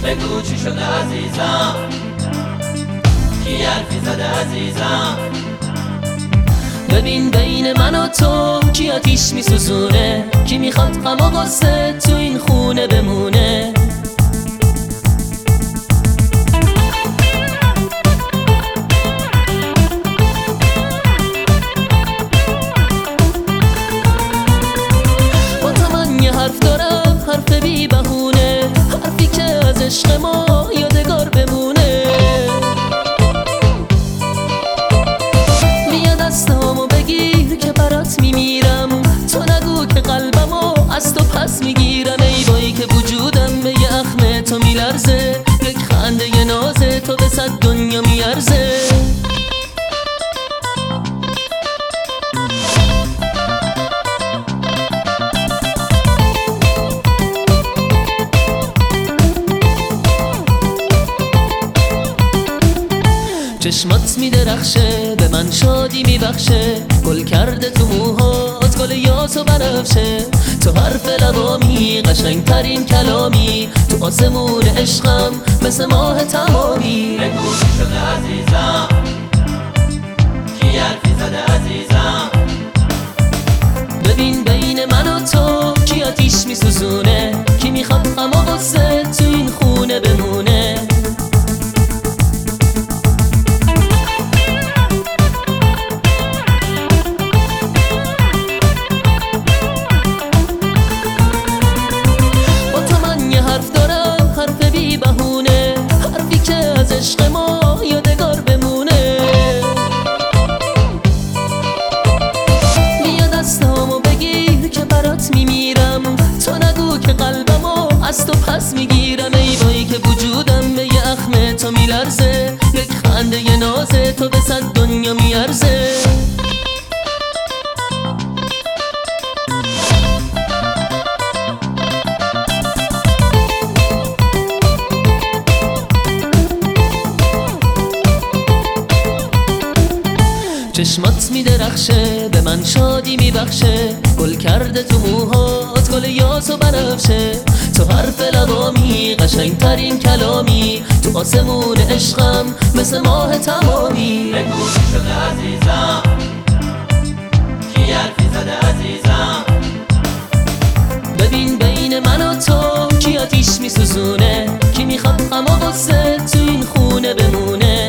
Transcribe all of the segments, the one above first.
بگو چی شده عزیزم، کی حرفی زده عزیزم. ببین بین من و تو کی آتیش میسوزونه، کی میخواد غم و غصه تو این خونه بمونه. با تو من یه حرف دارم، حرف بی بهونه، حرفی که از عشق ما یادگار بمونه. بیا دستامو بگیر که برات میمیرم، تو نگو که قلبمو از تو پس میگیرم. ای وای که وجودم به یه اخم تو میلرزه، یک خنده یه نازه تو به 100 دنیا میارزه. چشمات میدرخشه به من شادی میبخشه، گل کرده تو موهات گل یاس و بنفشه. تو حرف لبامی قشنگترین کلامی، تو آسمون عشقم مثل ماه تمامی. بگو چی شده عزیزم، کی حرفی زده عزیزم. ببین بین من و تو کی آتیش میسوزونه، کی میخواد غم و غصه تو این خونه بمونه. عشق ما یادگار بمونه. بیا دستامو بگیر که برات میمیرم، تو نگو که قلبمو از تو پس میگیرم. ای وای که وجودم به یه اخم تو میلرزه، یک خنده یه نازه تو به 100 دنیا میارزه. چشمات میدرخشه به من شادی میبخشه، گل کرده تو موهات گل یاس و بنفشه. تو حرف لبامی قشنگترین کلامی، تو آسمون عشقم مثل ماه تمامی. بگو چی شده عزیزم، کی حرفی زده عزیزم. ببین بین من و تو کی آتیش میسوزونه، کی میخواد غم و غصه تو این خونه بمونه.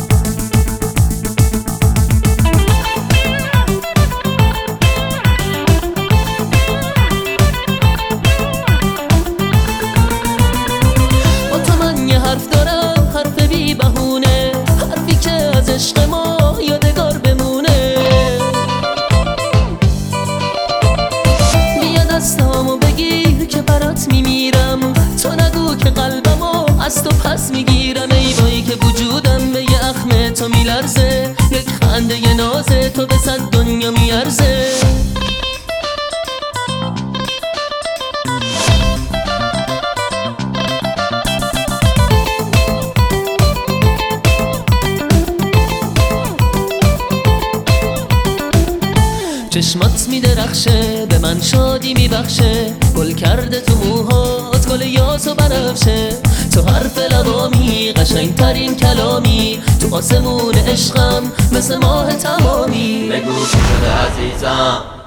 حرف دارم حرف بی بهونه، حرفی که از عشق ما یادگار بمونه. بیا دستامو بگیر که برات میمیرم، تو نگو که قلبمو از تو پس میگیرم. ای وای که وجودم به یه اخم تو میلرزه، یک خنده یه نازه تو به 100 دنیا میارزه. چشمات میدرخشه به من شادی میبخشه، گل کرده تو موهات گل یاس و بنفشه. تو حرف لبامی قشنگترین کلامی، تو آسمون عشقم مثل ماه تمامی. بگو چی شده عزیزم،